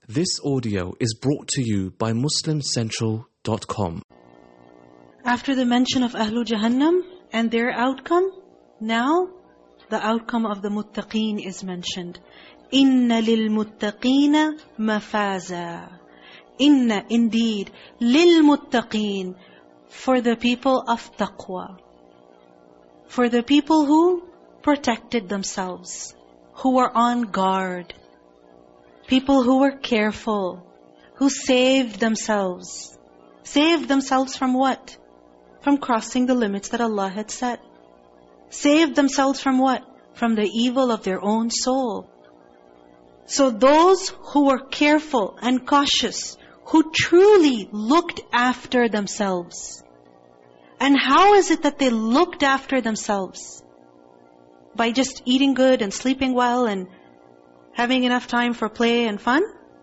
This audio is brought to you by MuslimCentral.com. After the mention of Ahlu Jahannam and their outcome, now the outcome of the Muttaqeen is mentioned. Inna lil muttaqina mafaza. Inna, indeed, lil muttaqeen, for the people of taqwa. For the people who protected themselves, who were on guard. People who were careful, who saved themselves. Saved themselves from what? From crossing the limits that Allah had set. Saved themselves from what? From the evil of their own soul. So those who were careful and cautious, who truly looked after themselves. And how is it that they looked after themselves? By just eating good and sleeping well and having enough time for play and fun?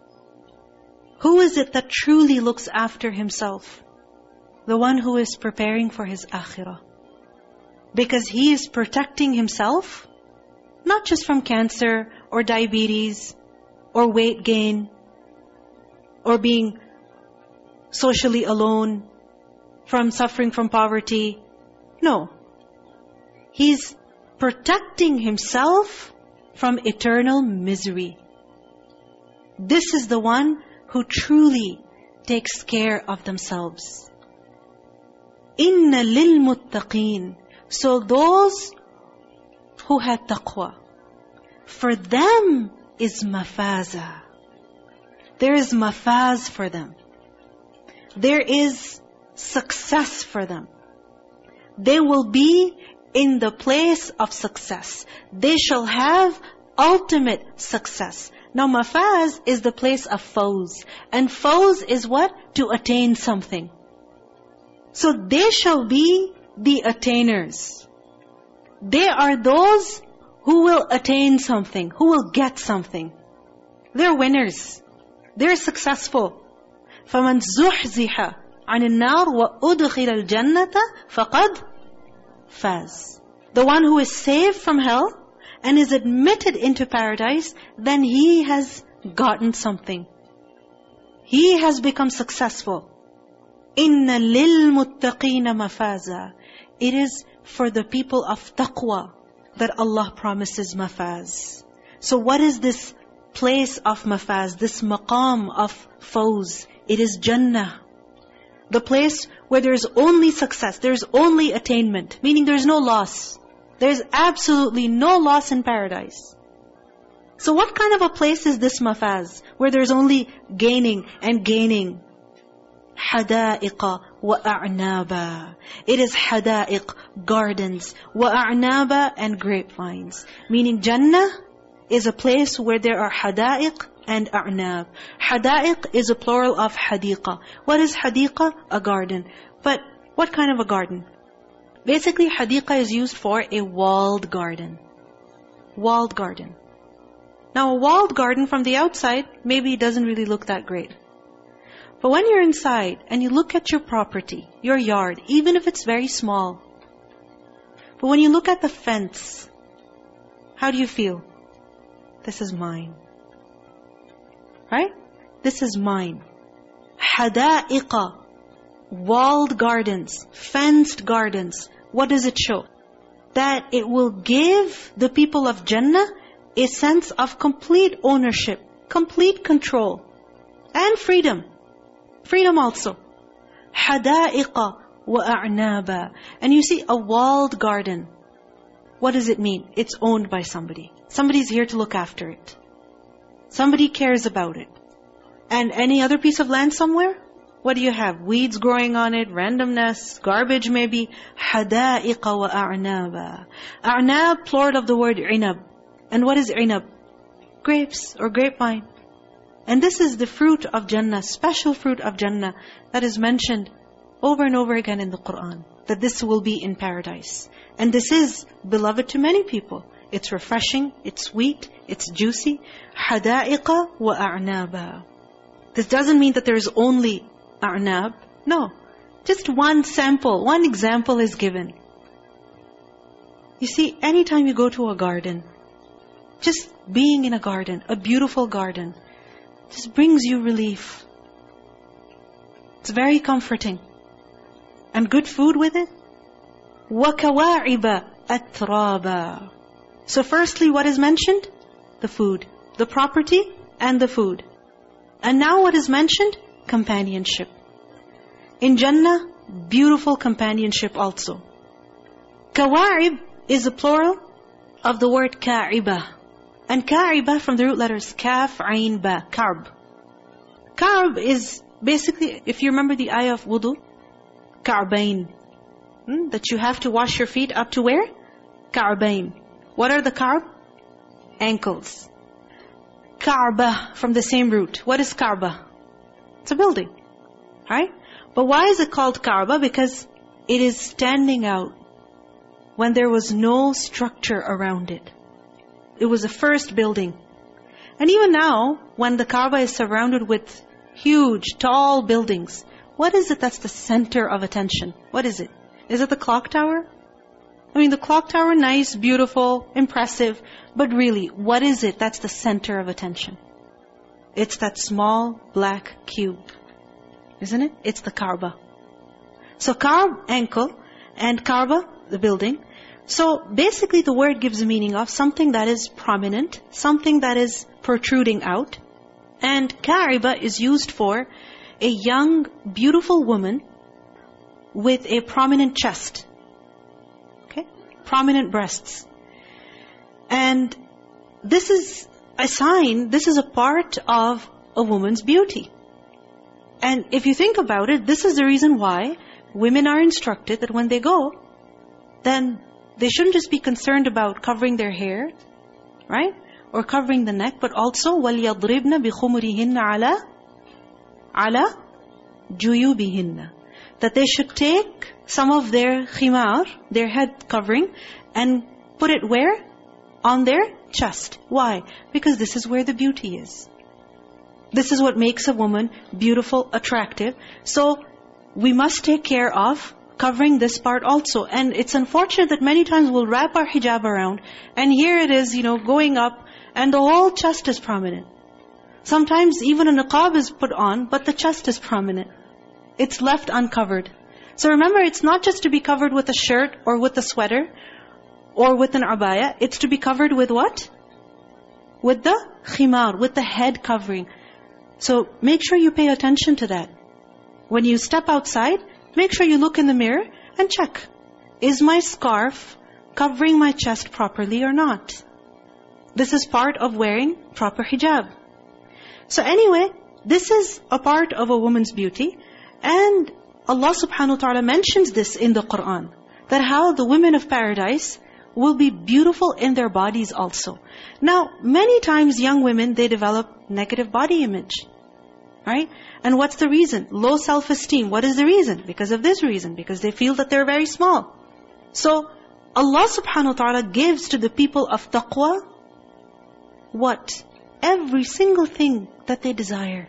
Who is it that truly looks after himself? The one who is preparing for his akhirah. Because he is protecting himself, not just from cancer or diabetes or weight gain or being socially alone, from suffering from poverty. No. He's protecting himself from eternal misery. This is the one who truly takes care of themselves. Inna lil muttaqeen. So those who had taqwa, for them is mafaza. There is mafaz for them. There is success for them. They will be in the place of success. They shall have ultimate success. Now mafaz is the place of fawz. And fawz is what? To attain something. So they shall be the attainers. They are those who will attain something, who will get something. They're winners. They're successful. فَمَنْ زُحْزِحَ عَنِ النَّارِ وَأُدْخِلَ الْجَنَّةَ فَقَدْ فاز. The one who is saved from hell and is admitted into paradise, then he has gotten something. He has become successful. Inna lil muttaqina mafaza. It is for the people of taqwa that Allah promises mafaz. So what is this place of mafaz, this maqam of fawz? It is Jannah. The place where there's only success, there's only attainment, meaning there's no loss. There's absolutely no loss in paradise. So what kind of a place is this mafaz, where there's only gaining and gaining? حَدَائِقَ وَأَعْنَابًا. It is hada'iq, gardens, وَأَعْنَابًا, and grapevines. Meaning Jannah is a place where there are hada'iq and a'nab. Hada'iq is a plural of hadiqa. What is hadiqa? A garden. But what kind of a garden? Basically, hadiqa is used for a walled garden. Walled garden. Now, a walled garden from the outside, maybe it doesn't really look that great. But when you're inside and you look at your property, your yard, even if it's very small, but when you look at the fence, how do you feel? This is mine. Right? This is mine. Hada'iqa, walled gardens, fenced gardens. What does it show? That it will give the people of Jannah a sense of complete ownership, complete control, and freedom. Freedom also. Hada'iqa وَأَعْنَابًا. And you see, a walled garden, what does it mean? It's owned by somebody. Somebody's here to look after it. Somebody cares about it. And any other piece of land somewhere? What do you have? Weeds growing on it, randomness, garbage maybe. حَدَائِقَ وَأَعْنَابًا. A'nab, plural of the word inab. And what is inab? Grapes or grapevine. And this is the fruit of Jannah, special fruit of Jannah that is mentioned over and over again in the Qur'an. That this will be in paradise. And this is beloved to many people. It's refreshing, it's sweet, it's juicy. حَدَائِقَ وَأَعْنَابًا. This doesn't mean that there is only a'nab. No. Just one sample, one example is given. You see, anytime you go to a garden, just being in a garden, a beautiful garden, just brings you relief. It's very comforting. And good food with it. وَكَوَاعِبَ أَتْرَابًا. So firstly, what is mentioned? The food. The property and the food. And now what is mentioned? Companionship. In Jannah, beautiful companionship also. Kawa'ib is a plural of the word ka'iba. And ka'iba from the root letters kaf, ayn, ba, karb. Karb is basically, if you remember the ayah of wudu, ka'bayn. That you have to wash your feet up to where? Ka'bayn. What are the karb? Ankles. Ka'ba from the same root. What is Ka'ba? It's a building. Right? But why is it called Ka'ba? Because it is standing out when there was no structure around it. It was the first building. And even now, when the Kaaba is surrounded with huge, tall buildings, what is it that's the center of attention? What is it? Is it the clock tower? I mean, the clock tower, nice, beautiful, impressive. But really, what is it that's the center of attention? It's that small black cube. Isn't it? It's the Kaaba. So Kaab, ankle, and Kaaba, the building. So basically the word gives a meaning of something that is prominent, something that is protruding out. And Ka'iba is used for a young, beautiful woman with a prominent chest. Okay? Prominent breasts. And this is a sign, this is a part of a woman's beauty. And if you think about it, this is the reason why women are instructed that when they go, then they shouldn't just be concerned about covering their hair, right? Or covering the neck, but also وَلْيَضْرِبْنَ بِخُمُرِهِنَّ عَلَى جُيُوبِهِنَّ. That they should take some of their khimar, their head covering, and put it where? On their chest. Why? Because this is where the beauty is. This is what makes a woman beautiful, attractive. So we must take care of covering this part also. And it's unfortunate that many times we'll wrap our hijab around, and here it is, going up, and the whole chest is prominent. Sometimes even a niqab is put on, but the chest is prominent. It's left uncovered. So remember, it's not just to be covered with a shirt or with a sweater or with an abaya. It's to be covered with what? With the khimar, with the head covering. So make sure you pay attention to that. When you step outside, make sure you look in the mirror and check. Is my scarf covering my chest properly or not? This is part of wearing proper hijab. So anyway, this is a part of a woman's beauty. And Allah subhanahu wa ta'ala mentions this in the Qur'an. That how the women of paradise will be beautiful in their bodies also. Now, many times young women, they develop negative body image. Right? And what's the reason? Low self-esteem. What is the reason? Because of this reason. Because they feel that they're very small. So, Allah subhanahu wa ta'ala gives to the people of taqwa what? Every single thing that they desire.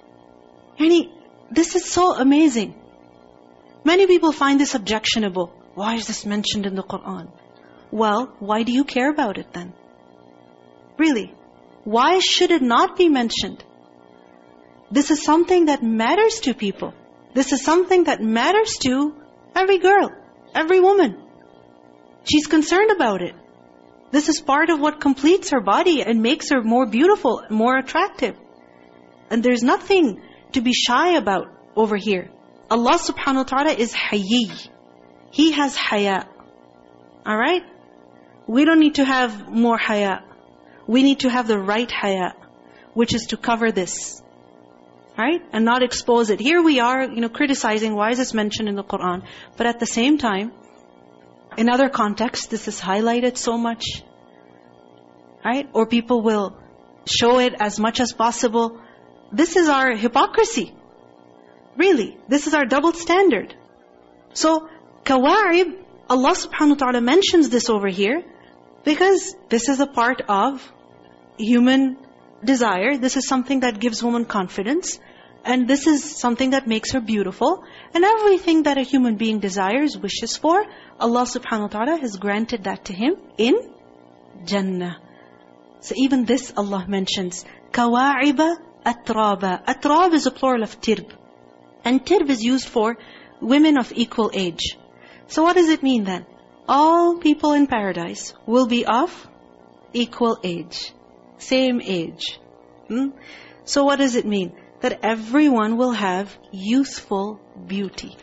This is so amazing. Many people find this objectionable. Why is this mentioned in the Qur'an? Well, why do you care about it then? Really? Why should it not be mentioned? This is something that matters to people. This is something that matters to every girl, every woman. She's concerned about it. This is part of what completes her body and makes her more beautiful, more attractive. And there's nothing to be shy about over here. Allah subhanahu wa ta'ala is hayy. He has haya. Alright? We don't need to have more haya. We need to have the right haya, which is to cover this. Right? And not expose it. Here we are, criticizing why is this mentioned in the Qur'an. But at the same time, in other contexts, this is highlighted so much. Right? Or people will show it as much as possible. This is our hypocrisy. Really. This is our double standard. So, kawa'ib, Allah subhanahu wa ta'ala mentions this over here because this is a part of human desire. This is something that gives woman confidence. And this is something that makes her beautiful. And everything that a human being desires, wishes for, Allah subhanahu wa ta'ala has granted that to him in Jannah. So even this Allah mentions, كَوَاعِبَ أَتْرَابًا. Atrab is a plural of tirb. And tirb is used for women of equal age. So what does it mean then? All people in paradise will be of equal age. Same age. So what does it mean? That everyone will have youthful beauty.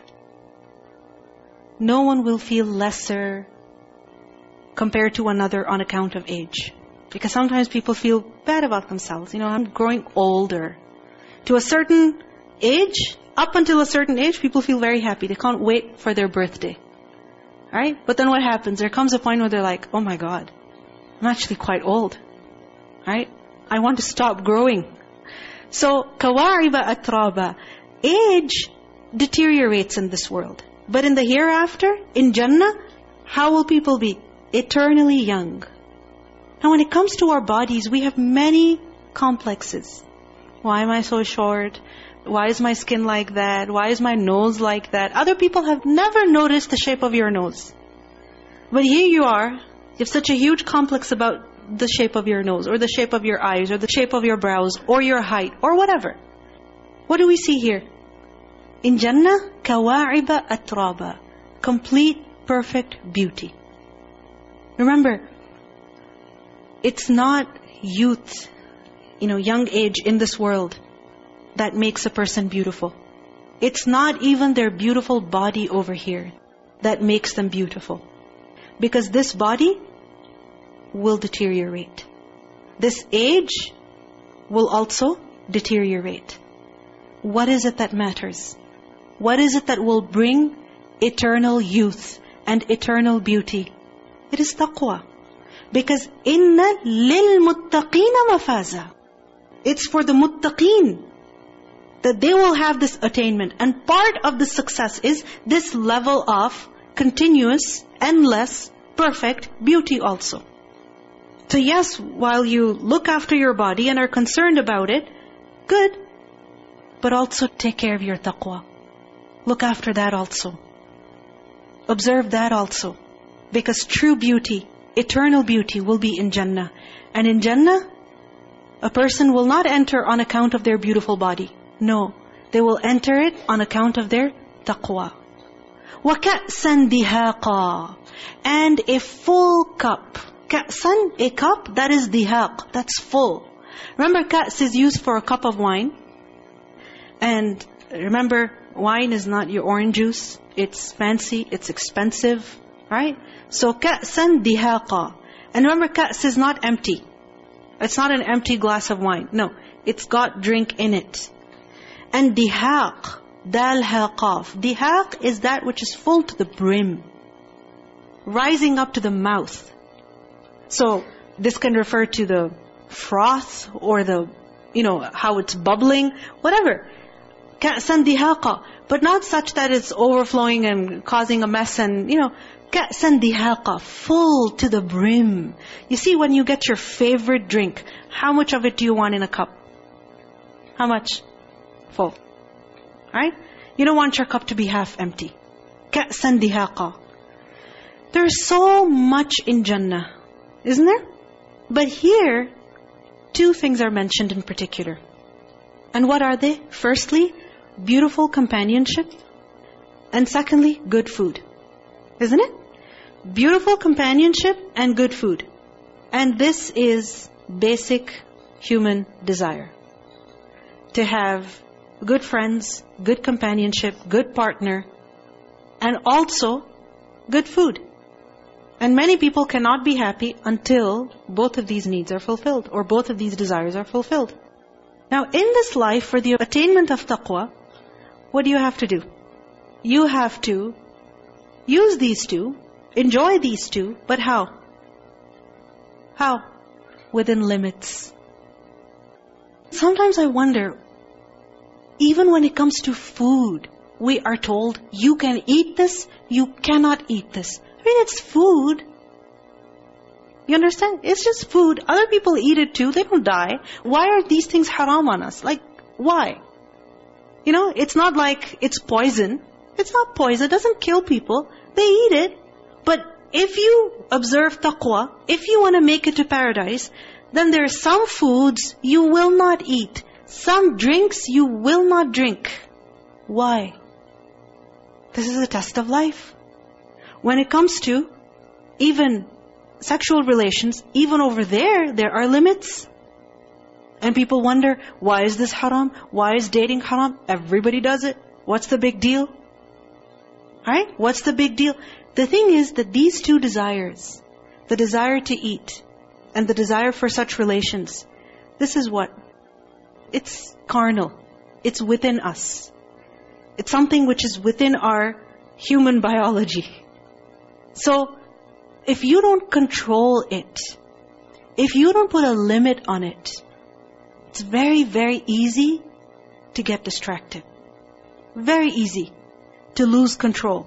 No one will feel lesser compared to another on account of age. Because sometimes people feel bad about themselves. I'm growing older. To a certain age, up until a certain age, people feel very happy. They can't wait for their birthday. Right? But then what happens? There comes a point where they're like, oh my God, I'm actually quite old. Right? I want to stop growing. So, kawa'iba atraba. Age deteriorates in this world. But in the hereafter, in Jannah, how will people be? Eternally young. Now when it comes to our bodies, we have many complexes. Why am I so short? Why is my skin like that? Why is my nose like that? Other people have never noticed the shape of your nose. But here you are, you have such a huge complex about the shape of your nose, or the shape of your eyes, or the shape of your brows, or your height, or whatever. What do we see here? In Jannah, kawa'iba atraba. Complete, perfect beauty. Remember, it's not youth, young age in this world that makes a person beautiful. It's not even their beautiful body over here that makes them beautiful. Because this body will deteriorate. This age will also deteriorate. What is it that matters? What is it that will bring eternal youth and eternal beauty? It is taqwa. Because inna lil-muttaqina mafaza. It's for the muttaqeen that they will have this attainment. And part of the success is this level of continuous, endless, perfect beauty also. So yes, while you look after your body and are concerned about it, good. But also take care of your taqwa. Look after that also. Observe that also. Because true beauty, eternal beauty will be in Jannah. And in Jannah, a person will not enter on account of their beautiful body. No, they will enter it on account of their taqwa. وَكَأْسًا دِهَاقًا. And a full cup. Ka'san, a cup, that is dihaq, that's full. Remember, ka's is used for a cup of wine. And remember, wine is not your orange juice. It's fancy, it's expensive, right? So ka'san dihaqa. And remember, ka's is not empty. It's not an empty glass of wine. No, it's got drink in it. And dihaq, dal haqaf. Dihaq is that which is full to the brim, rising up to the mouth. So this can refer to the froth or the, how it's bubbling, whatever. Ka'san dihaqa. But not such that it's overflowing and causing a mess and, ka'san dihaqa, full to the brim. You see, when you get your favorite drink, how much of it do you want in a cup? How much? Full. Right? You don't want your cup to be half empty. Ka'san dihaqa. There's so much in Jannah, isn't there? But here, two things are mentioned in particular. And what are they? Firstly, beautiful companionship. And secondly, good food. Isn't it? Beautiful companionship and good food. And this is basic human desire. To have good friends, good companionship, good partner, and also good food. And many people cannot be happy until both of these needs are fulfilled, or both of these desires are fulfilled. Now in this life, for the attainment of taqwa, what do you have to do? You have to use these two, enjoy these two, but how? How? Within limits. Sometimes I wonder, even when it comes to food, we are told, you can eat this, you cannot eat this. I mean, it's food. You understand? It's just food. Other people eat it too. They don't die. Why are these things haram on us? Like, why? It's not like it's poison. It's not poison. It doesn't kill people. They eat it. But if you observe taqwa, if you want to make it to paradise, then there are some foods you will not eat. Some drinks you will not drink. Why? This is a test of life. When it comes to even sexual relations, even over there are limits. And people wonder, why is this haram? Why is dating haram? Everybody does it. What's the big deal? Right? What's the big deal? The thing is that these two desires, the desire to eat and the desire for such relations, this is what? It's carnal. It's within us. It's something which is within our human biology. So, if you don't control it, if you don't put a limit on it, it's very, very easy to get distracted. Very easy to lose control.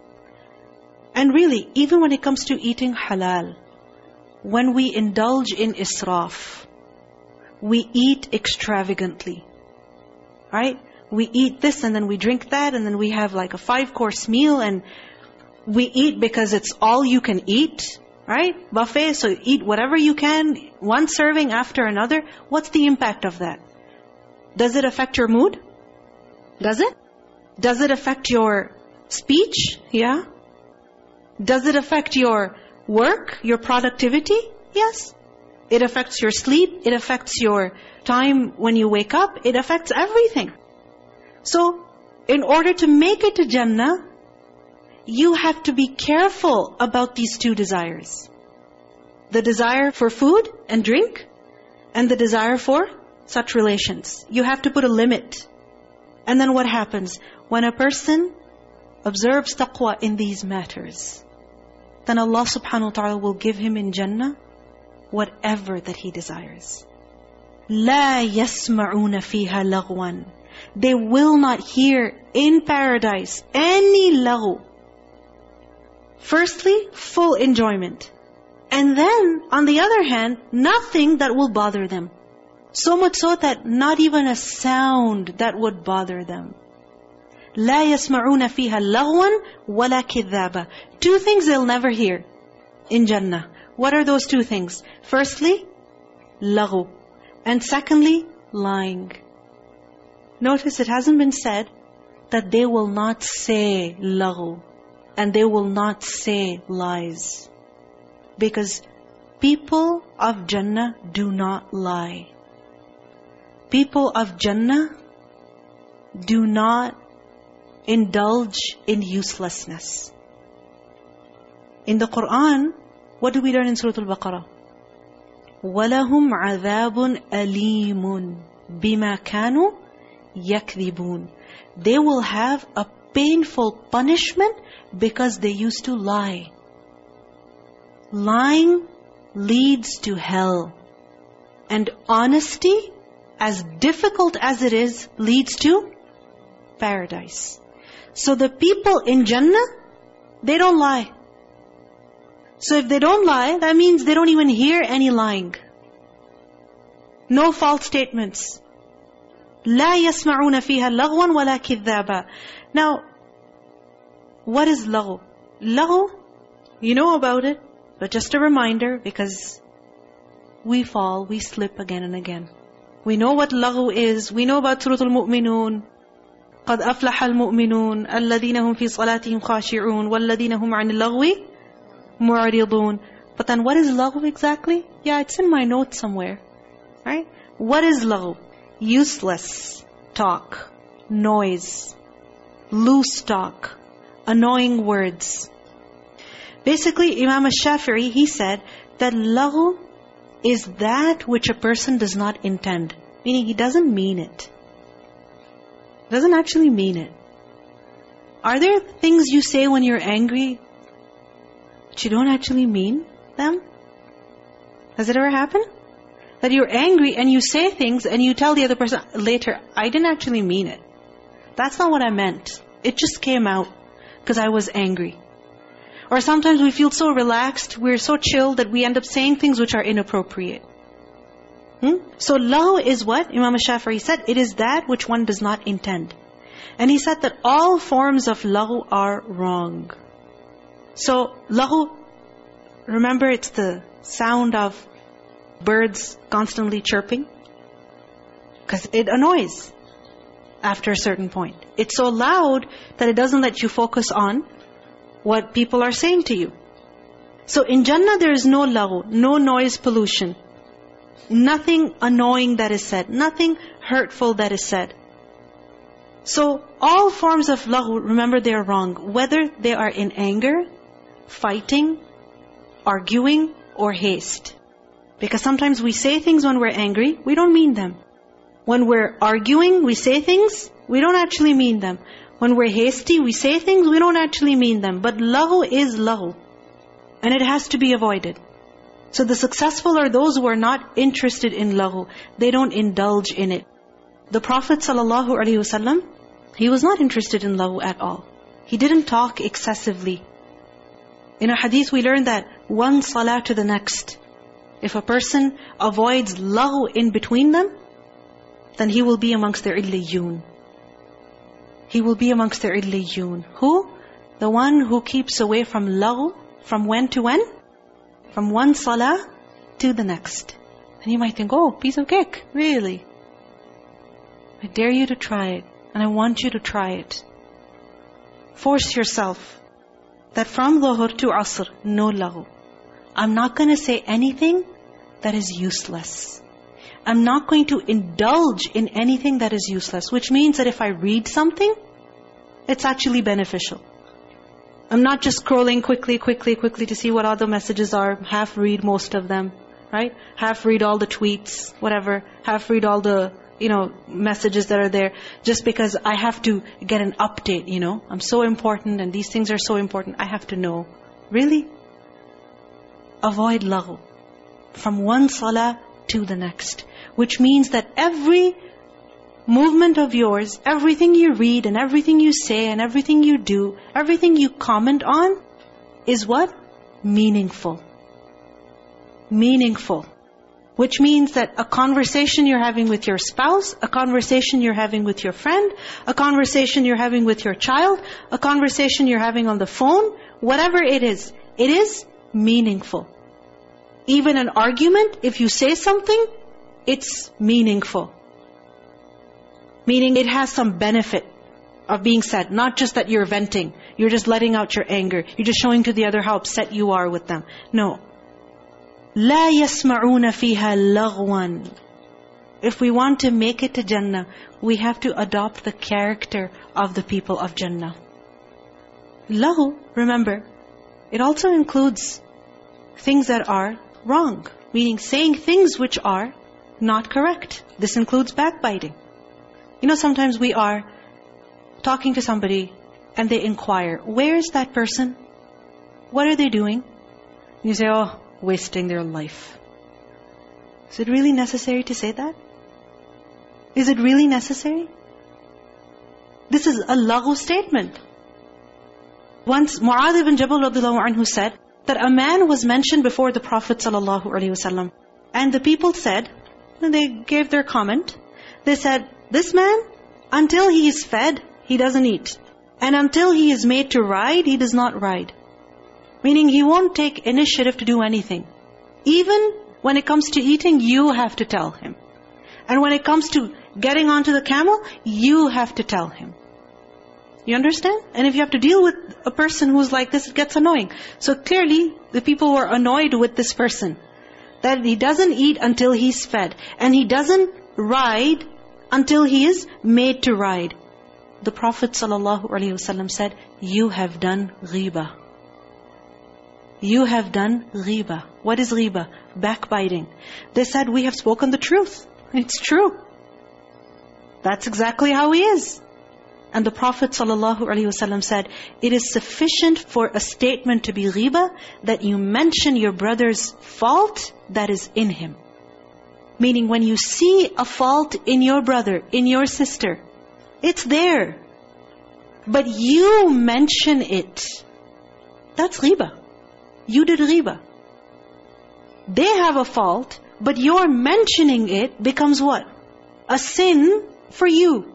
And really, even when it comes to eating halal, when we indulge in israf, we eat extravagantly. Right? We eat this and then we drink that and then we have like a 5-course meal and we eat because it's all you can eat. Right? Buffet, so eat whatever you can, one serving after another. What's the impact of that? Does it affect your mood? Does it? Does it affect your speech? Yeah. Does it affect your work, your productivity? Yes. It affects your sleep. It affects your time when you wake up. It affects everything. So, in order to make it to Jannah, you have to be careful about these two desires. The desire for food and drink, and the desire for such relations. You have to put a limit. And then what happens? When a person observes taqwa in these matters, then Allah subhanahu wa ta'ala will give him in Jannah whatever that he desires. لَا يَسْمَعُونَ فِيهَا لَغْوًا. They will not hear in paradise any laghu. Firstly, full enjoyment. And then, on the other hand, nothing that will bother them. So much so that not even a sound that would bother them. لَا يَسْمَعُونَ فِيهَا لَغْوًا وَلَا كِذَّابًا. Two things they'll never hear in Jannah. What are those two things? Firstly, laghu. And secondly, lying. Notice it hasn't been said that they will not say laghu. And they will not say lies. Because people of Jannah do not lie. People of Jannah do not indulge in uselessness. In the Quran, what do we learn in Surah Al-Baqarah? وَلَهُمْ عَذَابٌ أَلِيمٌ بِمَا كَانُوا يَكْذِبُونَ. They will have a painful punishment because they used to lie. Lying leads to hell. And honesty, as difficult as it is, leads to paradise. So the people in Jannah, they don't lie. So if they don't lie, that means they don't even hear any lying. No false statements. لا يسمعون فيها لغوا ولا كذابا. Now, what is laghu? Laghu, you know about it, but just a reminder, because we fall, we slip again and again. We know what laghu is. We know about Surah Al-Mu'minun. قَدْ أَفْلَحَ الْمُؤْمِنُونَ الَّذِينَ هُمْ فِي صَلَاتِهِمْ خَاشِعُونَ وَالَّذِينَ هُمْ عَنِ اللَّغْوِ مُعْرِضُونَ. But then what is laghu exactly? Yeah, it's in my notes somewhere. Right? What is laghu? Useless talk, noise, loose talk, annoying words. Basically, Imam al-Shafi'i, he said that laghu is that which a person does not intend. Meaning he doesn't mean it. Doesn't actually mean it. Are there things you say when you're angry but you don't actually mean them? Has it ever happened? That you're angry and you say things and you tell the other person later, I didn't actually mean it. That's not what I meant. It just came out because I was angry. Or sometimes we feel so relaxed, we're so chill that we end up saying things which are inappropriate. So laghu is what? Imam al-Shafi'i said, it is that which one does not intend. And he said that all forms of laghu are wrong. So laghu, remember it's the sound of birds constantly chirping. Because it annoys after a certain point. It's so loud that it doesn't let you focus on what people are saying to you. So in Jannah there is no laghu, no noise pollution. Nothing annoying that is said. Nothing hurtful that is said. So all forms of laghu, remember, they are wrong. Whether they are in anger, fighting, arguing, or haste. Because sometimes we say things when we're angry, we don't mean them. When we're arguing, we say things, we don't actually mean them. When we're hasty, we say things, we don't actually mean them. But laghu is laghu. And it has to be avoided. So the successful are those who are not interested in laghu. They don't indulge in it. The Prophet ﷺ, he was not interested in laghu at all. He didn't talk excessively. In a hadith we learn that one salah to the next, if a person avoids laghu in between them, then he will be amongst their illiyun. He will be amongst their illiyun. Who? The one who keeps away from laghu. From when to when? From one salah to the next. And you might think, oh, piece of cake, really? I dare you to try it. And I want you to try it. Force yourself that from dhuhr to asr, no laghu. I'm not going to say anything that is useless. I'm not going to indulge in anything that is useless. Which means that if I read something, it's actually beneficial. I'm not just scrolling quickly to see what other messages are. Half read most of them, right? Half read all the tweets, whatever. Half read all the, messages that are there. Just because I have to get an update, I'm so important and these things are so important. I have to know. Really? Avoid laghu. From one salah to the next. Which means that every movement of yours, everything you read and everything you say and everything you do, everything you comment on is what? Meaningful. Meaningful. Which means that a conversation you're having with your spouse, a conversation you're having with your friend, a conversation you're having with your child, a conversation you're having on the phone, whatever it is meaningful. Even an argument, if you say something, it's meaningful. Meaning it has some benefit of being said. Not just that you're venting. You're just letting out your anger. You're just showing to the other how upset you are with them. No. لَا يَسْمَعُونَ فِيهَا لَغْوًا. If we want to make it to Jannah, we have to adopt the character of the people of Jannah. Laghu, remember, it also includes things that are wrong. Meaning saying things which are not correct. This includes backbiting. Sometimes we are talking to somebody and they inquire, where is that person? What are they doing? You say, oh, wasting their life. Is it really necessary to say that? Is it really necessary? This is a laghu statement. Once Mu'adh ibn Jabal radhiyallahu anhu said that a man was mentioned before the Prophet ﷺ. And the people said, they gave their comment, they said, this man, until he is fed, he doesn't eat. And until he is made to ride, he does not ride. Meaning he won't take initiative to do anything. Even when it comes to eating, you have to tell him. And when it comes to getting onto the camel, you have to tell him. You understand? And if you have to deal with a person who's like this, it gets annoying. So clearly, the people were annoyed with this person. That he doesn't eat until he's fed. And he doesn't ride until he is made to ride. The Prophet ﷺ said, you have done ghibah. You have done ghibah. What is ghibah? Backbiting. They said, we have spoken the truth. It's true. That's exactly how he is. And the Prophet ﷺ said, it is sufficient for a statement to be ghibah that you mention your brother's fault that is in him. Meaning when you see a fault in your brother, in your sister, it's there. But you mention it. That's ghibah. You did ghibah. They have a fault, but your mentioning it becomes what? A sin for you.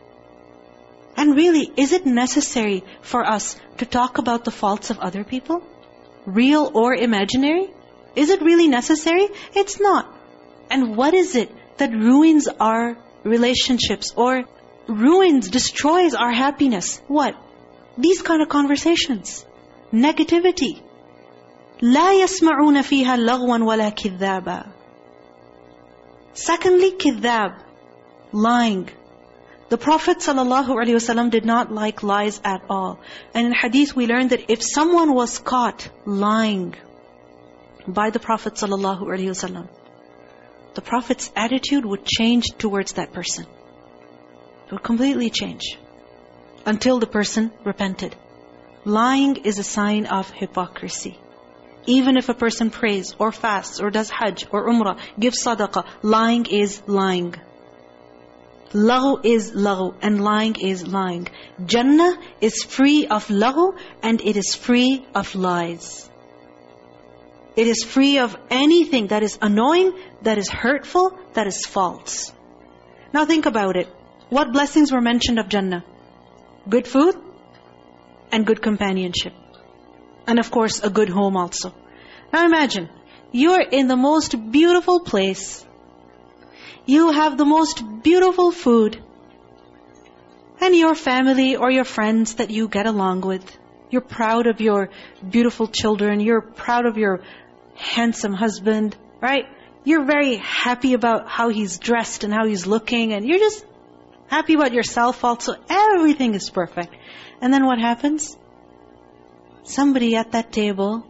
And really, is it necessary for us to talk about the faults of other people? Real or imaginary? Is it really necessary? It's not. And what is it that ruins our relationships or ruins, destroys our happiness. What? These kind of conversations. Negativity. لا يسمعون فيها لغوا ولا كذابا. Secondly, كذاب, lying. The Prophet ﷺ did not like lies at all. And in hadith we learned that if someone was caught lying by the Prophet ﷺ, the Prophet's attitude would change towards that person. It would completely change until the person repented. Lying is a sign of hypocrisy. Even if a person prays or fasts or does hajj or umrah, gives sadaqah, lying is lying. Laghu is laghu and lying is lying. Jannah is free of laghu and it is free of lies. It is free of anything that is annoying, that is hurtful, that is false. Now think about it. What blessings were mentioned of Jannah? Good food and good companionship. And of course, a good home also. Now imagine, you're in the most beautiful place. You have the most beautiful food. And your family or your friends that you get along with. You're proud of your beautiful children. You're proud of your handsome husband, right? You're very happy about how he's dressed and how he's looking. And you're just happy about yourself also. Everything is perfect. And then what happens? Somebody at that table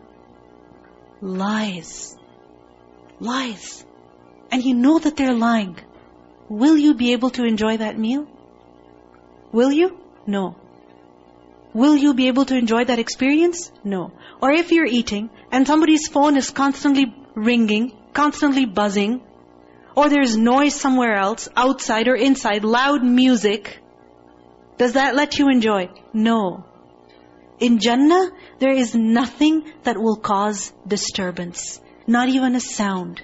lies. Lies. And you know that they're lying. Will you be able to enjoy that meal? Will you? No. Will you be able to enjoy that experience? No. Or if you're eating and somebody's phone is constantly ringing, constantly buzzing, or there's noise somewhere else, outside or inside, loud music, does that let you enjoy? No. In Jannah, there is nothing that will cause disturbance. Not even a sound.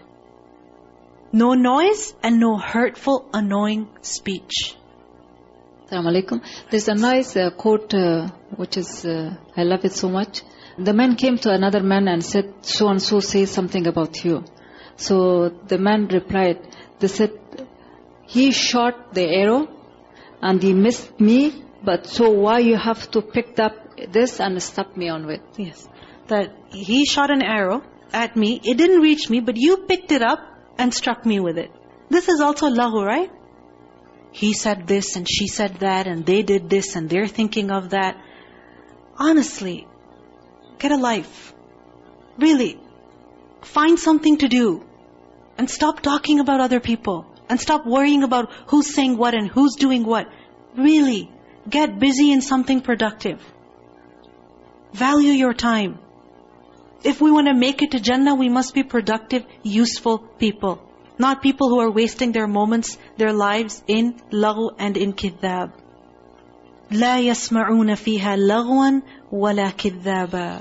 No noise and no hurtful, annoying speech. Assalamu alaikum. There's a nice quote, which is, I love it so much. The man came to another man and said, so and so say something about you. So the man replied, they said, he shot the arrow and he missed me, but so why you have to pick up this and stop me on it? Yes. That he shot an arrow at me, it didn't reach me, but you picked it up and struck me with it. This is also lahu, right? He said this and she said that and they did this and they're thinking of that. Honestly, get a life. Really, find something to do. And stop talking about other people. And stop worrying about who's saying what and who's doing what. Really, get busy in something productive. Value your time. If we want to make it to Jannah, we must be productive, useful people. Not people who are wasting their moments, their lives in laghu and in kidhab. لا يسمعون فيها لغوا ولا كذابا.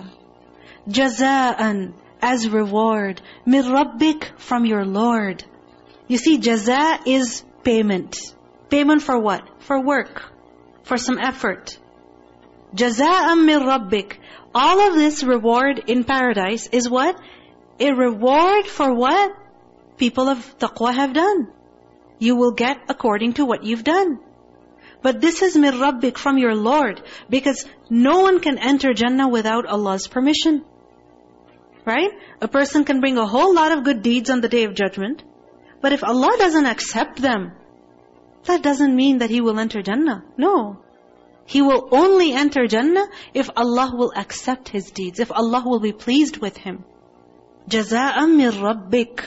جزاء, as reward. من ربك, from your Lord. You see, jaza is payment. Payment for what? For work. For some effort. جزاء من ربك. All of this reward in paradise is what? A reward for what? People of taqwa have done. You will get according to what you've done. But this is min rabbik, from your Lord. Because no one can enter Jannah without Allah's permission. Right? A person can bring a whole lot of good deeds on the Day of Judgment. But if Allah doesn't accept them, that doesn't mean that he will enter Jannah. No. He will only enter Jannah if Allah will accept his deeds. If Allah will be pleased with him. Jaza'an min rabbik.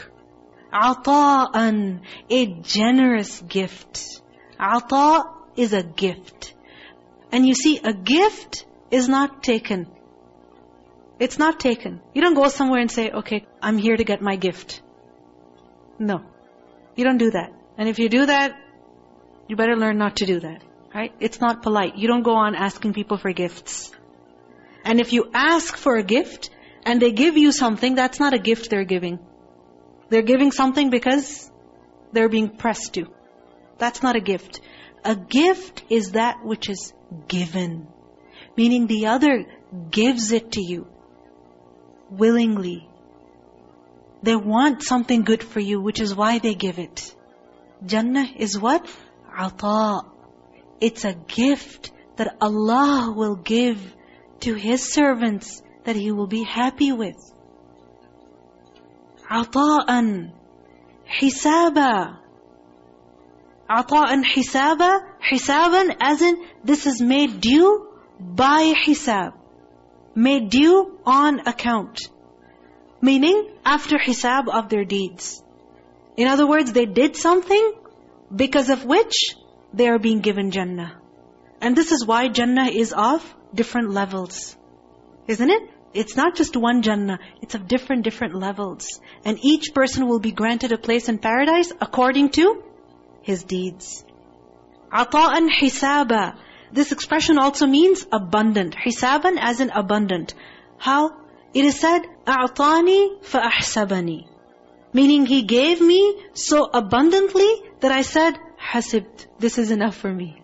Ata'an, a generous gift. Ata is a gift. And you see, a gift is not taken. It's not taken. You don't go somewhere and say, okay, I'm here to get my gift. No. You don't do that. And if you do that, you better learn not to do that. Right? It's not polite. You don't go on asking people for gifts. And if you ask for a gift and they give you something, that's not a gift they're giving. They're giving something because they're being pressed to. That's not a gift. A gift is that which is given. Meaning the other gives it to you willingly. They want something good for you, which is why they give it. Jannah is what? Ata. It's a gift that Allah will give to His servants that He will be happy with. Ata'an hisaba. Ata'an hisaba. Hisaban as in this is made due by hisab. Made due on account. Meaning after hisab of their deeds. In other words, they did something because of which they are being given Jannah. And this is why Jannah is of different levels. Isn't it? It's not just one Jannah. It's of different levels. And each person will be granted a place in paradise according to his deeds. Ata'an hisaba. This expression also means abundant. Hisaban as in abundant. How? It is said, أَعْطَانِي فَأَحْسَبَنِي. Meaning He gave me so abundantly that I said, Hasibt, this is enough for me.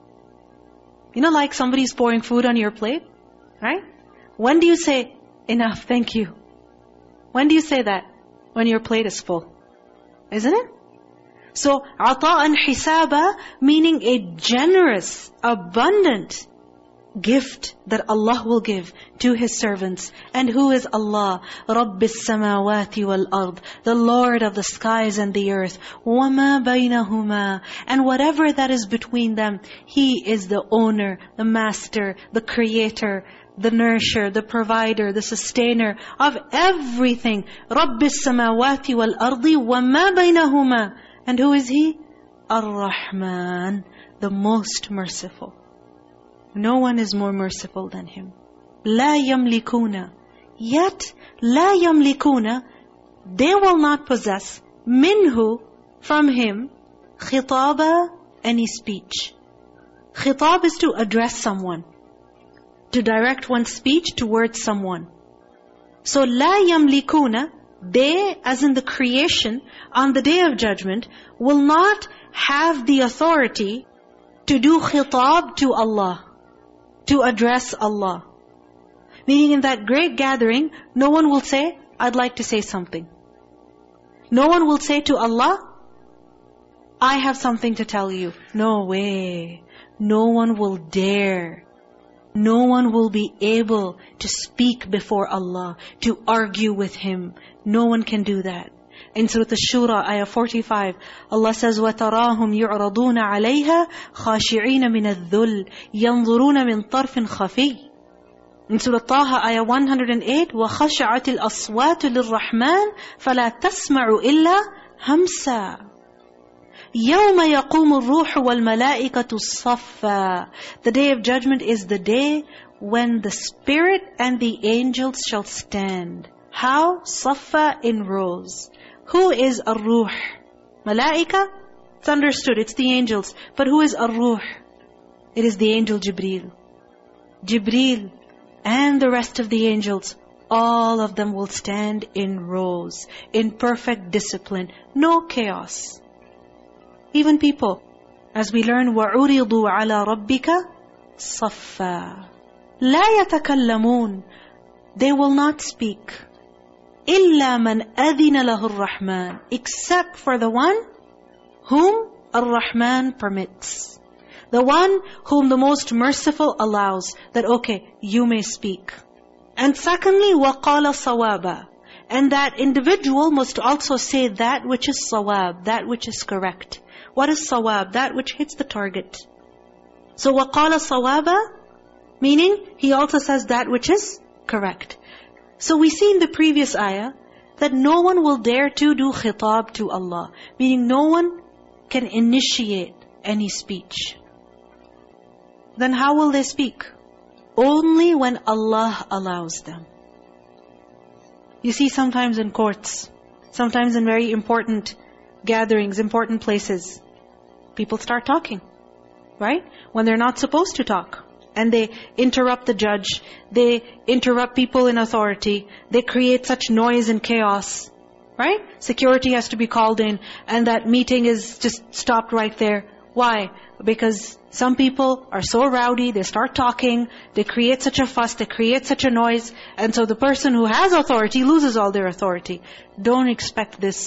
You know, like somebody's pouring food on your plate, right? When do you say, enough, thank you? When do you say that? When your plate is full. Isn't it? So, عَطَاءً حِسَابًا, meaning a generous, abundant gift that Allah will give to His servants. And who is Allah? رَبِّ السَّمَاوَاتِ وَالْأَرْضِ, the Lord of the skies and the earth. وَمَا بَيْنَهُمَا, and whatever that is between them, He is the owner, the master, the creator, the nourisher, the provider, the sustainer of everything. رَبِّ السَّمَاوَاتِ وَالْأَرْضِ وَمَا بَيْنَهُمَا. And who is He? Ar-Rahman, the most merciful. No one is more merciful than Him. لا يملكون. Yet, لا يملكون, they will not possess, minhu, from Him, khitaba, any speech. Khitab is to address someone, to direct one's speech towards someone. So, لا يملكون, they, as in the creation, on the Day of Judgment, will not have the authority to do khitab to Allah, to address Allah. Meaning in that great gathering, no one will say, I'd like to say something. No one will say to Allah, I have something to tell you. No way. No one will dare. No one will be able to speak before Allah, to argue with Him. No one can do that. In Surah Ash-Shura, ayah 45, Allah says, وَتَرَاهُمْ يُعْرَضُونَ عَلَيْهَا خَاشِعِينَ مِنَ الذُّلِّ يَنْظُرُونَ مِنْ طَرْفٍ خَفِيٍّ. In Surah Taha, ayah 108, وَخَشَعَتِ الْأَصْوَاتُ لِلرَّحْمَنِ فَلَا تَسْمَعُ إِلَّا هَمْسًا. يَوْمَ يَقُومُ الرُّوحُ وَالْمَلَائِكَةُ صَفًّا. The Day of Judgment is the day when the Spirit and the angels shall stand. How? Safa, in rows. Who is Ar-Ruh? Malaika? It's understood, it's the angels. But who is Ar-Ruh? It is the angel Jibreel. Jibreel and the rest of the angels, all of them will stand in rows, in perfect discipline, no chaos. Even people, as we learn, وَعُرِضُوا عَلَى رَبِّكَ صَفًّا. لَا يَتَكَلَّمُونَ. They will not speak. إِلَّا مَنْ أَذِنَ لَهُ الرَّحْمَنِ, except for the one whom Ar-Rahman permits. The one whom the most merciful allows, that okay, you may speak. And secondly, وَقَالَ صَوَابًا, and that individual must also say that which is sawab, that which is correct. What is sawab? That which hits the target. So وَقَالَ صَوَابًا, meaning he also says that which is correct. So we see in the previous ayah that no one will dare to do khitab to Allah. Meaning no one can initiate any speech. Then how will they speak? Only when Allah allows them. You see sometimes in courts, sometimes in very important gatherings, important places, people start talking, right? When they're not supposed to talk. And they interrupt the judge. They interrupt people in authority. They create such noise and chaos. Right? Security has to be called in. And that meeting is just stopped right there. Why? Because some people are so rowdy. They start talking. They create such a fuss. They create such a noise. And so the person who has authority loses all their authority. Don't expect this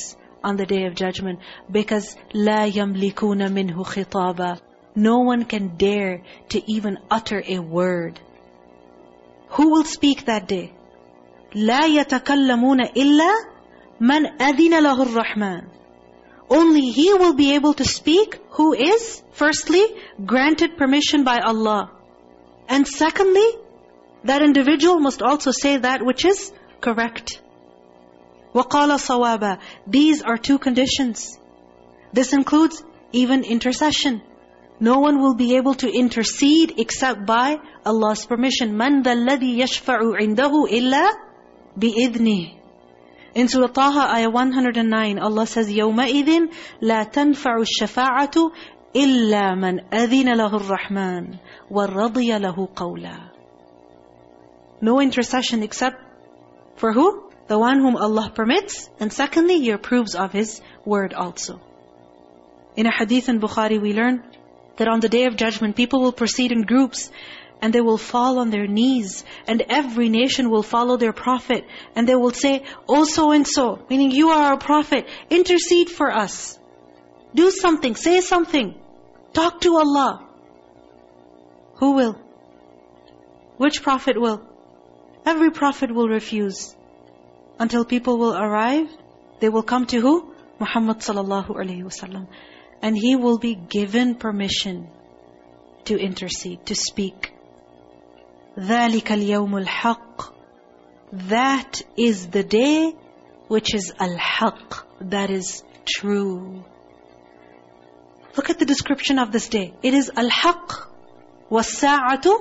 on the Day of Judgment. Because لَا يَمْلِكُونَ مِنْهُ خِطَابًا. No one can dare to even utter a word. Who will speak that day? لَا يَتَكَلَّمُونَ إِلَّا مَنْ أَذِنَ لَهُ الرَّحْمَنِ. Only he will be able to speak who is, firstly, granted permission by Allah. And secondly, that individual must also say that which is correct. وَقَالَ صَوَابًا. These are two conditions. This includes even intercession. No one will be able to intercede except by Allah's permission. مَنْ ذَا الَّذِي يَشْفَعُ عِنْدَهُ إِلَّا بِإِذْنِهِ. In Surah Taha, ayah 109, Allah says, يَوْمَئِذٍ لَا تَنْفَعُ الشَّفَاعَةُ إِلَّا مَنْ أَذِنَ لَهُ الرَّحْمَنِ وَرَضِيَ لَهُ قَوْلًا. No intercession except for who? The one whom Allah permits. And secondly, He approves of His word also. In a hadith in Bukhari, we learn that on the Day of Judgment, people will proceed in groups and they will fall on their knees. And every nation will follow their prophet. And they will say, "Oh so-and-so," meaning you are our prophet, intercede for us. Do something, say something. Talk to Allah. Who will? Which prophet will? Every prophet will refuse. Until people will arrive, they will come to who? Muhammad sallallahu alaihi wasallam. And he will be given permission to intercede, to speak. ذَلِكَ الْيَوْمُ الْحَقِّ. That is the day which is al-haq, that is true. Look at the description of this day. It is al-haq. وَالسَّاعَةُ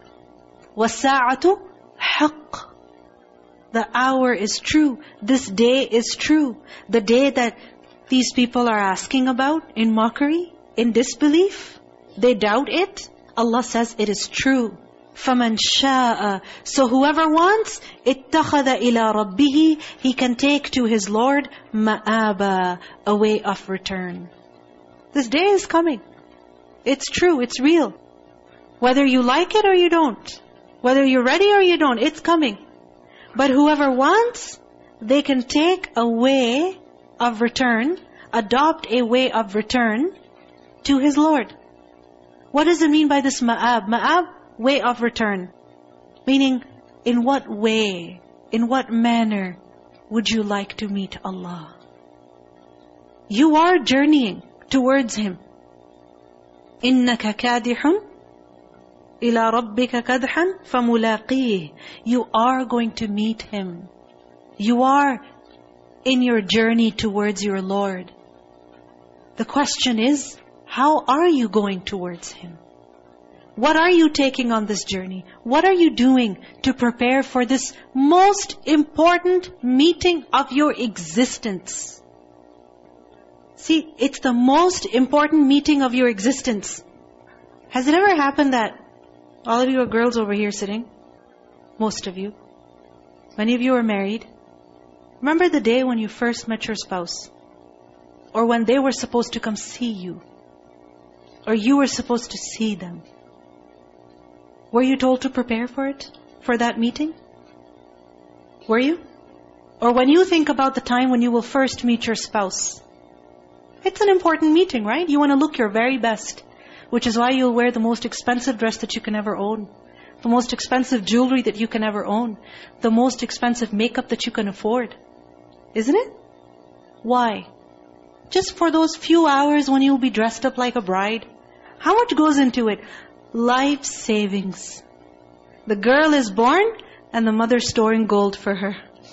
haq. The hour is true. This day is true. The day that these people are asking about in mockery, in disbelief, they doubt it. Allah says it is true. فَمَنْ شَاءَ. So whoever wants, اتَّخَذَ إِلَىٰ رَبِّهِ. He can take to his Lord مَآبًا, a way of return. This day is coming. It's true, it's real. Whether you like it or you don't, whether you're ready or you don't, it's coming. But whoever wants, they can take a way of return, adopt a way of return to his Lord. What does it mean by this ma'ab? Ma'ab, way of return. Meaning, in what way, in what manner would you like to meet Allah? You are journeying towards Him. إِنَّكَ كَادِحٌ إِلَىٰ رَبِّكَ كَدْحًا فَمُلَاقِيهِ. You are going to meet Him. You are in your journey towards your Lord. The question is, how are you going towards Him? What are you taking on this journey? What are you doing to prepare for this most important meeting of your existence? See, it's the most important meeting of your existence. Has it ever happened that all of you are girls over here sitting? Most of you. Many of you are married. Remember the day when you first met your spouse? Or when they were supposed to come see you? Or you were supposed to see them? Were you told to prepare for it? For that meeting? Were you? Or when you think about the time when you will first meet your spouse, it's an important meeting, right? You want to look your very best, which is why you'll wear the most expensive dress that you can ever own, the most expensive jewelry that you can ever own, the most expensive makeup that you can afford. Isn't it? Why? Just for those few hours when you'll be dressed up like a bride. How much goes into it? Life savings. The girl is born and the mother's storing gold for her.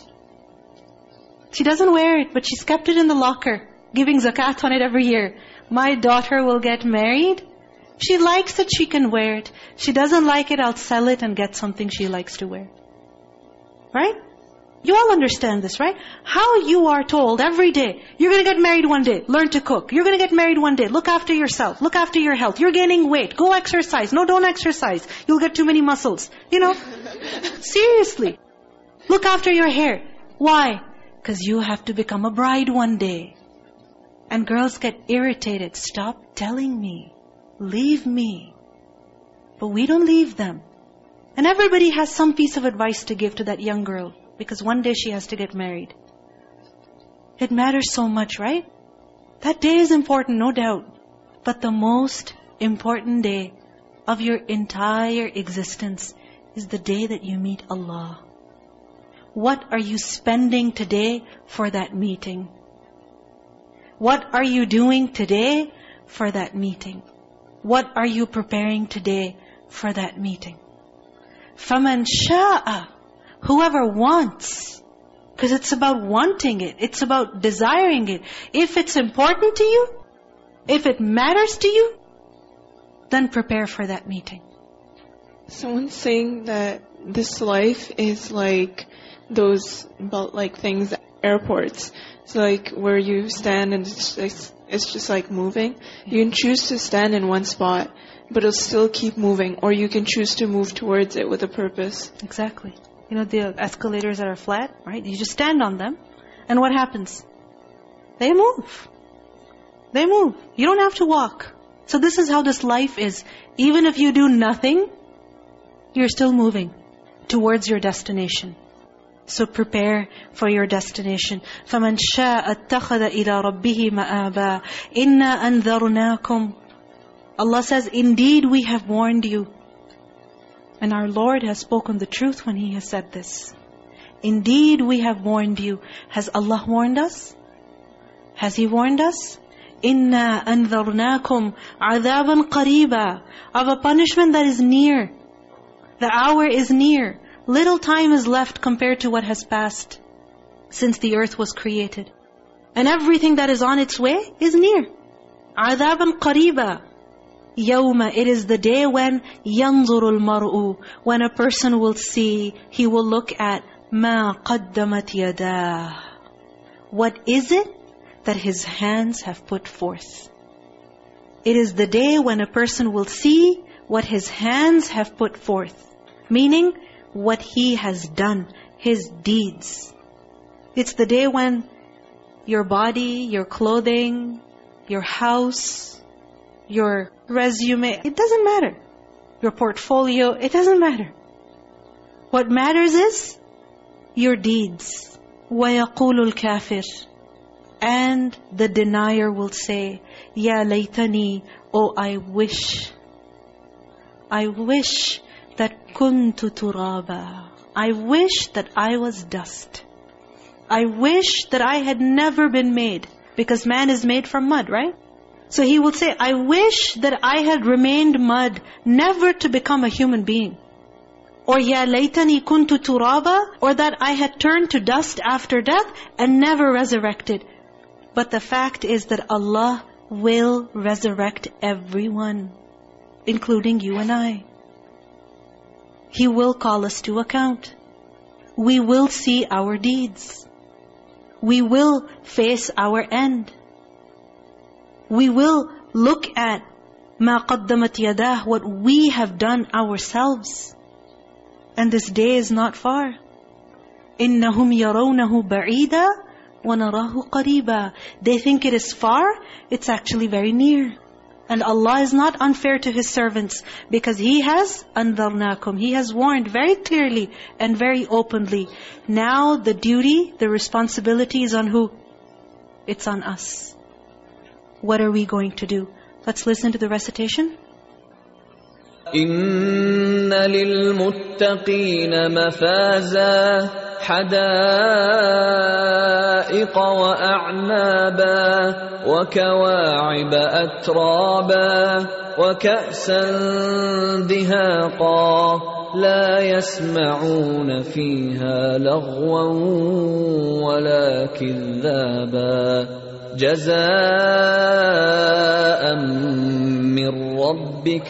She doesn't wear it, but she's kept it in the locker, giving zakat on it every year. My daughter will get married. She likes it, she can wear it. She doesn't like it, I'll sell it and get something she likes to wear. Right? You all understand this, right? How you are told every day, you're going to get married one day, learn to cook. You're going to get married one day, look after yourself, look after your health. You're gaining weight, go exercise. No, don't exercise. You'll get too many muscles. Seriously. Look after your hair. Why? Because you have to become a bride one day. And girls get irritated. Stop telling me. Leave me. But we don't leave them. And everybody has some piece of advice to give to that young girl. Because one day she has to get married. It matters so much, right? That day is important, no doubt. But the most important day of your entire existence is the day that you meet Allah. What are you spending today for that meeting? What are you doing today for that meeting? What are you preparing today for that meeting? فَمَنْ شَاءَ, whoever wants, because it's about wanting it, it's about desiring it. If it's important to you, if it matters to you, then prepare for that meeting. Someone's saying that this life is like those belt-like things at airports. It's like where you stand and it's just like moving. You can choose to stand in one spot, but it'll still keep moving. Or you can choose to move towards it with a purpose. Exactly. You know the escalators that are flat, right? You just stand on them. And what happens? They move. They move. You don't have to walk. So this is how this life is. Even if you do nothing, you're still moving towards your destination. So prepare for your destination. فَمَنْ شَاءَ اتَّخَذَ إِلَىٰ رَبِّهِ مَآبًا إِنَّا أَنذَرْنَاكُمْ. Allah says, indeed we have warned you. And our Lord has spoken the truth when He has said this. Indeed we have warned you. Has Allah warned us? Has He warned us? إِنَّا أَنذَرْنَاكُمْ عَذَابًا قَرِيبًا, of a punishment that is near. The hour is near. Little time is left compared to what has passed since the earth was created. And everything that is on its way is near. عَذَابًا قَرِيبًا. يَوْمَ, it is the day when يَنْظُرُ الْمَرْءُ, when a person will see, he will look at مَا قَدَّمَتْ يَدَاهُ, what is it that his hands have put forth. It is the day when a person will see what his hands have put forth. Meaning, what he has done, his deeds. It's the day when your body, your clothing, your house, your resume, it doesn't matter. Your portfolio, it doesn't matter. What matters is your deeds. وَيَقُولُ الْكَافِرُ, and the denier will say, يَا لَيْتَنِي, oh I wish that kuntu turaba. I wish that I was dust. I wish that I had never been made. Because man is made from mud, right? So he will say, I wish that I had remained mud, never to become a human being. Or ya laytani kuntu turaba, or that I had turned to dust after death and never resurrected. But the fact is that Allah will resurrect everyone, including you and I. He will call us to account. We will see our deeds. We will face our end. We will look at مَا قَدَّمَتْ يَدَاهُ, what we have done ourselves. And this day is not far. إِنَّهُمْ يَرَوْنَهُ بَعِيدًا وَنَرَاهُ قَرِيبًا. They think it is far, it's actually very near. And Allah is not unfair to His servants, because He has أَنذَرْنَاكُمْ, He has warned very clearly and very openly. Now the duty, the responsibility is on who? It's on us. What are we going to do? Let's listen to the recitation. إِنَّ لِلْمُتَّقِينَ مَفَازًا حَدَائِقَ وَأَعْنَابًا وَكَوَاعِبَ أَتْرَابًا وَكَأْسًا دِهَاقًا لَا يَسْمَعُونَ فِيهَا لَغْوًا وَلَا كِذَّابًا جَزَاءً مِّن رَّبِّكَ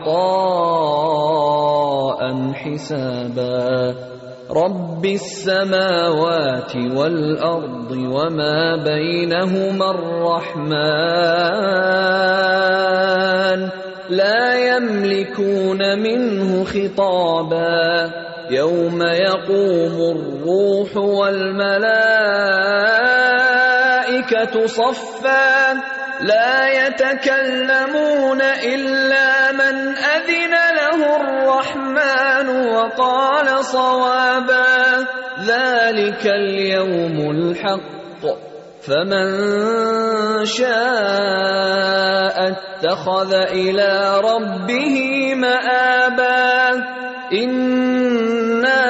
عَطَاءً حِسَابًا رَبِّ السَّمَاوَاتِ وَالْأَرْضِ وَمَا بَيْنَهُمَا الرَّحْمَنُ لَا يَمْلِكُونَ مِنْهُ خِطَابًا يَوْمَ يَقُومُ الرُّوحُ وَالْمَلَائِكَةُ صَفًّا لَا يَتَكَلَّمُونَ إِلَّا مَنْ أَذِنَ لَهُ الرَّحْمَنُ وَقَالَ صَوَابًا ذَلِكَ الْيَوْمُ الْحَقُّ فمن شاء اتخذ إلى ربه مآبا إنا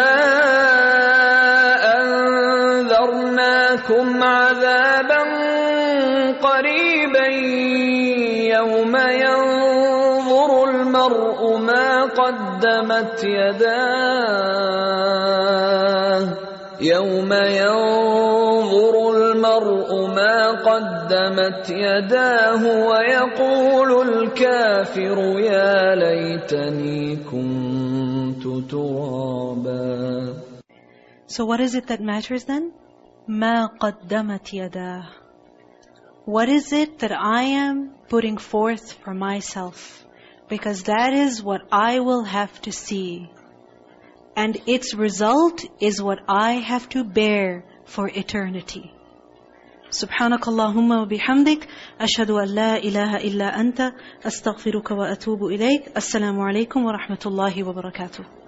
أنذرناكم عذابا قريبا يوم ينظر المرء ما قدمت يداه ويقول الكافر يا ليتني كنت ترابا. So what is it that matters then? ما قدمت يداه. What is it that I am putting forth for myself? Because that is what I will have to see. And its result is what I have to bear for eternity. سبحانك اللهم وبحمدك أشهد أن لا إله إلا أنت أستغفرك وأتوب إليك. السلام عليكم ورحمة الله وبركاته.